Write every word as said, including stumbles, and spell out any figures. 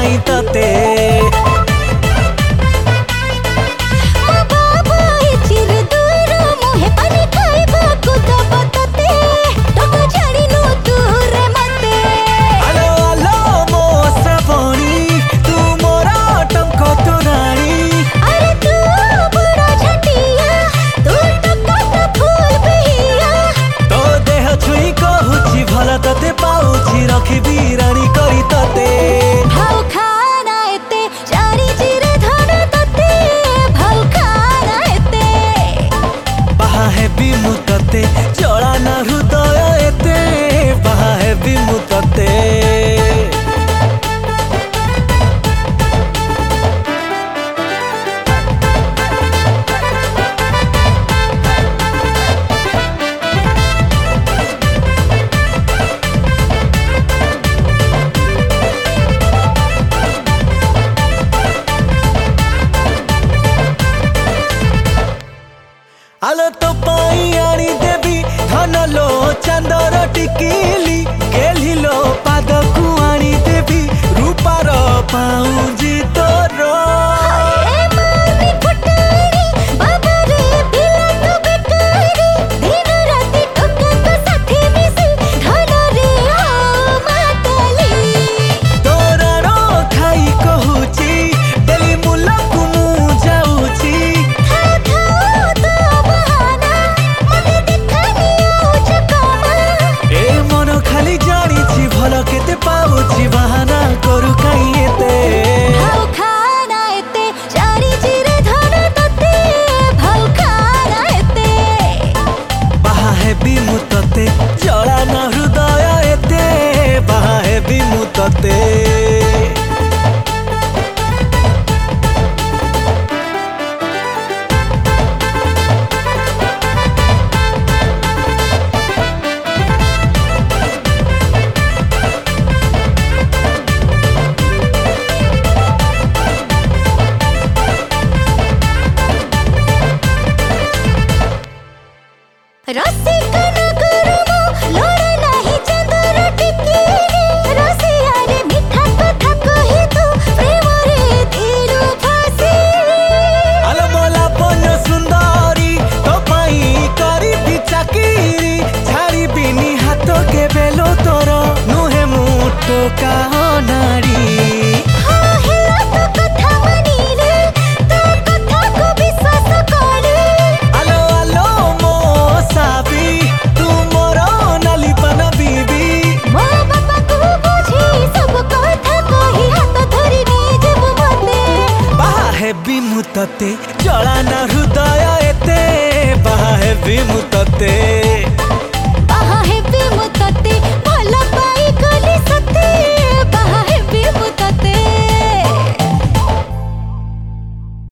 काई तते तते पाउछि रखिबी रानी करी तते भाउ खाना एते चारी चिरे धन तते भाउ खाना एते बाहा हेबी मु तते जळा ना हृदय एते बाहा हेबी मु तते आलो तो पाई आनी देवी धन लो चंदर टिकिली केली लो पाद को आनी देवी रूपार पाउजी तोर ए मानी फुटाणी बाबा रे बिला तो बेकारी दिन राति टोका तो साथी मिसी धन रे हो मातली तोरा रो खाई कहूची डेली मुलक मु जाऊची खाली जानी भल केते पाउछि बहाना करू काई एते भाउ खाना एते चारी चिरे धन तते भाउ खाना एते बाहा हेबी मु तते जळा ना हृदय एते बाहा हेबी मु तते रसिका नगर मो लोड़े नाही चंदर टिकिरी रसिया रे मिठा कथा कहि तू प्रेम रे धीरू फासी आलो मोला पन सुंदरी तो पाई करी भी चाकिरी छाड़ी बिनी हाथ के बेलो तोर नुहे मुटो का नारी हेबी मु तते